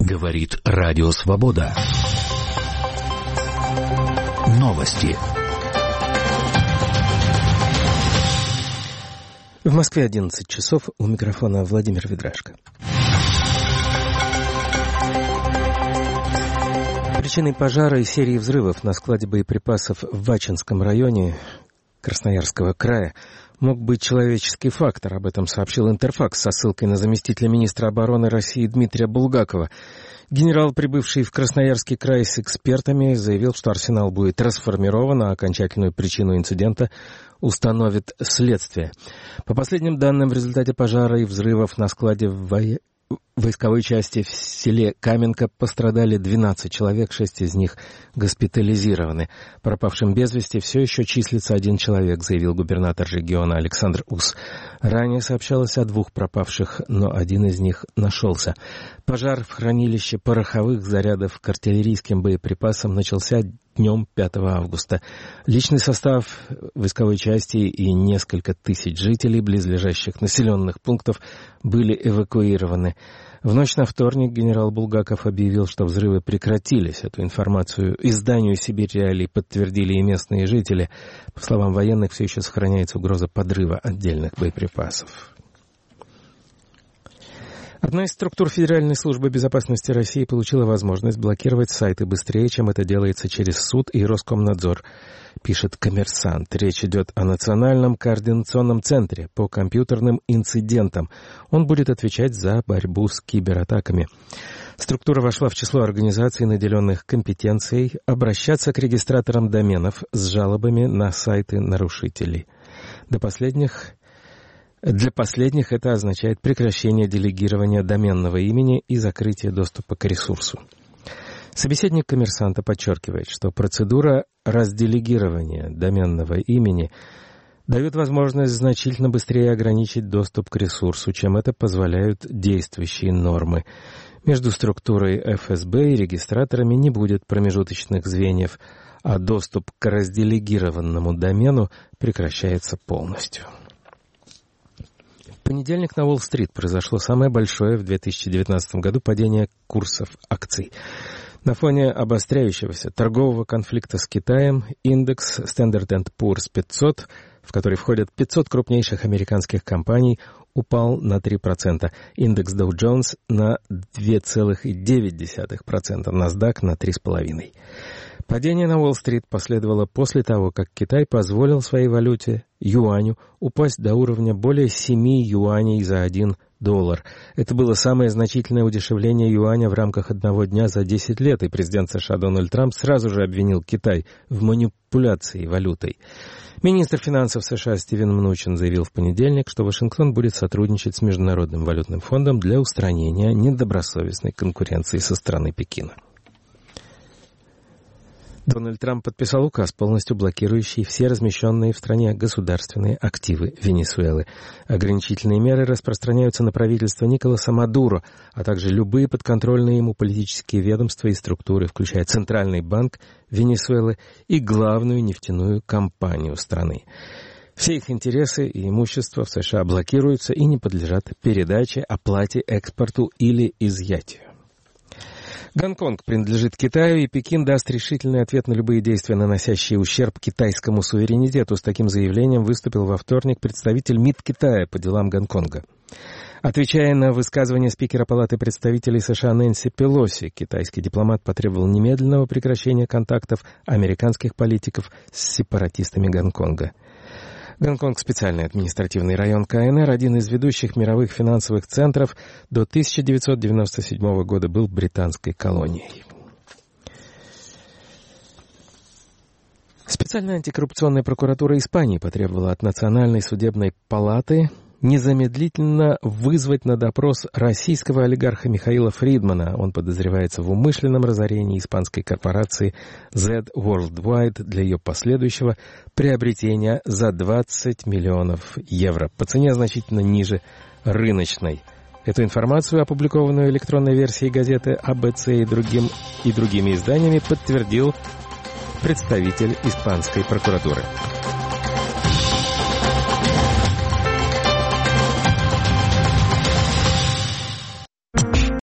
Говорит Радио Свобода. Новости. В Москве 11 часов. У микрофона Владимир Ведрашко. Причиной пожара и серии взрывов на складе боеприпасов в Вачинском районе Красноярского края мог быть человеческий фактор. Об этом сообщил Интерфакс со ссылкой на заместителя министра обороны России Дмитрия Булгакова. Генерал, прибывший в Красноярский край с экспертами, заявил, что арсенал будет расформирован, а окончательную причину инцидента установит следствие. По последним данным, в результате пожара и взрывов на складе в войсковой части в селе Каменка пострадали 12 человек, 6 из них госпитализированы. Пропавшим без вести все еще числится 1 человек, заявил губернатор региона Александр Ус. Ранее сообщалось о 2 пропавших, но 1 из них нашелся. Пожар в хранилище пороховых зарядов к артиллерийским боеприпасам начался днем 5 августа. Личный состав войсковой части и несколько тысяч жителей близлежащих населенных пунктов были эвакуированы. В ночь на вторник генерал Булгаков объявил, что взрывы прекратились. Эту информацию изданию «Сибирь Реалии» подтвердили и местные жители. По словам военных, все еще сохраняется угроза подрыва отдельных боеприпасов. Одна из структур Федеральной службы безопасности России получила возможность блокировать сайты быстрее, чем это делается через суд и Роскомнадзор, пишет «Коммерсант». Речь идет о Национальном координационном центре по компьютерным инцидентам. Он будет отвечать за борьбу с кибератаками. Структура вошла в число организаций, наделенных компетенцией обращаться к регистраторам доменов с жалобами на сайты нарушителей. Для последних это означает прекращение делегирования доменного имени и закрытие доступа к ресурсу. Собеседник «Коммерсанта» подчеркивает, что процедура разделегирования доменного имени дает возможность значительно быстрее ограничить доступ к ресурсу, чем это позволяют действующие нормы. Между структурой ФСБ и регистраторами не будет промежуточных звеньев, а доступ к разделегированному домену прекращается полностью. В понедельник на Уолл-стрит произошло самое большое в 2019 году падение курсов акций. На фоне обостряющегося торгового конфликта с Китаем индекс Standard & Poor's 500, в который входят 500 крупнейших американских компаний, упал на 3%, индекс Dow Jones на 2,9%, NASDAQ на 3,5%. Падение на Уолл-стрит последовало после того, как Китай позволил своей валюте, юаню, упасть до уровня более 7 юаней за $1. Это было самое значительное удешевление юаня в рамках одного дня за 10 лет, и президент США Дональд Трамп сразу же обвинил Китай в манипуляции валютой. Министр финансов США Стивен Мнучин заявил в понедельник, что Вашингтон будет сотрудничать с Международным валютным фондом для устранения недобросовестной конкуренции со стороны Пекина. Дональд Трамп подписал указ, полностью блокирующий все размещенные в стране государственные активы Венесуэлы. Ограничительные меры распространяются на правительство Николаса Мадуро, а также любые подконтрольные ему политические ведомства и структуры, включая Центральный банк Венесуэлы и главную нефтяную компанию страны. Все их интересы и имущество в США блокируются и не подлежат передаче, оплате, экспорту или изъятию. Гонконг принадлежит Китаю, и Пекин даст решительный ответ на любые действия, наносящие ущерб китайскому суверенитету. С таким заявлением выступил во вторник представитель МИД Китая по делам Гонконга. Отвечая на высказывание спикера Палаты представителей США Нэнси Пелоси, китайский дипломат потребовал немедленного прекращения контактов американских политиков с сепаратистами Гонконга. Гонконг — специальный административный район КНР, один из ведущих мировых финансовых центров, до 1997 года был британской колонией. Специальная антикоррупционная прокуратура Испании потребовала от Национальной судебной палаты незамедлительно вызвать на допрос российского олигарха Михаила Фридмана. Он подозревается в умышленном разорении испанской корпорации Z Worldwide для ее последующего приобретения за 20 миллионов евро по цене значительно ниже рыночной. Эту информацию, опубликованную электронной версией газеты АБЦ и другими изданиями, подтвердил представитель испанской прокуратуры.